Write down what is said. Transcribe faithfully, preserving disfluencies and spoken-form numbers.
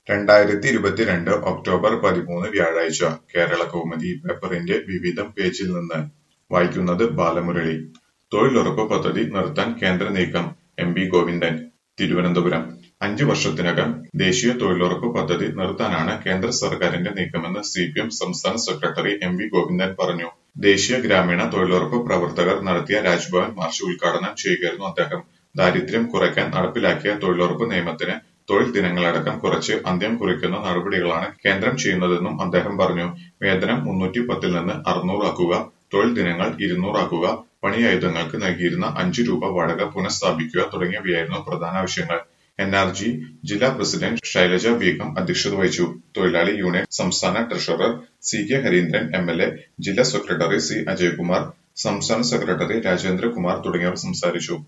രണ്ടായിരത്തി ഇരുപത്തിരണ്ട് ഒക്ടോബർ പതിമൂന്ന് വ്യാഴാഴ്ച കേരളകൗമുദി പേപ്പറിന്റെ വിവിധം പേജിൽ നിന്ന് വായിക്കുന്നത് ബാലമുരളി. തൊഴിലുറപ്പ് പദ്ധതി നിർത്താൻ കേന്ദ്ര നീക്കം എം വി ഗോവിന്ദൻ. തിരുവനന്തപുരം അഞ്ചു വർഷത്തിനകം ദേശീയ തൊഴിലുറപ്പ് പദ്ധതി നിർത്താനാണ് കേന്ദ്ര സർക്കാരിന്റെ നീക്കമെന്ന് സി പി എം സംസ്ഥാന സെക്രട്ടറി എം വി ഗോവിന്ദൻ പറഞ്ഞു. ദേശീയ ഗ്രാമീണ തൊഴിലുറപ്പ് പ്രവർത്തകർ നടത്തിയ രാജ്ഭവൻ മാർച്ച് ഉദ്ഘാടനം ചെയ്യുകയായിരുന്നു അദ്ദേഹം. ദാരിദ്ര്യം കുറയ്ക്കാൻ നടപ്പിലാക്കിയ തൊഴിലുറപ്പ് നിയമത്തിന് തൊഴിൽ ദിനങ്ങളടക്കം കുറച്ച് അന്ത്യം കുറിക്കുന്ന നടപടികളാണ് കേന്ദ്രം ചെയ്യുന്നതെന്നും അദ്ദേഹം പറഞ്ഞു. വേതനം മുന്നൂറ്റി പത്തിൽ നിന്ന് അറുന്നൂറാക്കുക, തൊഴിൽ ദിനങ്ങൾ ഇരുന്നൂറാക്കുക, പണിയായുധങ്ങൾക്ക് നൽകിയിരുന്ന അഞ്ചു രൂപ വാടക പുനഃസ്ഥാപിക്കുക തുടങ്ങിയവയായിരുന്നു പ്രധാന ആവശ്യങ്ങൾ. എൻ ആർ ജി ജില്ലാ പ്രസിഡന്റ് ശൈലജ ബീഗം അധ്യക്ഷത വഹിച്ചു. തൊഴിലാളി യൂണിയൻ സംസ്ഥാന treasurer C K Hareendran M L A, ജില്ലാ സെക്രട്ടറി സി അജയകുമാർ, സംസ്ഥാന സെക്രട്ടറി രാജേന്ദ്രകുമാർ തുടങ്ങിയവർ സംസാരിച്ചു.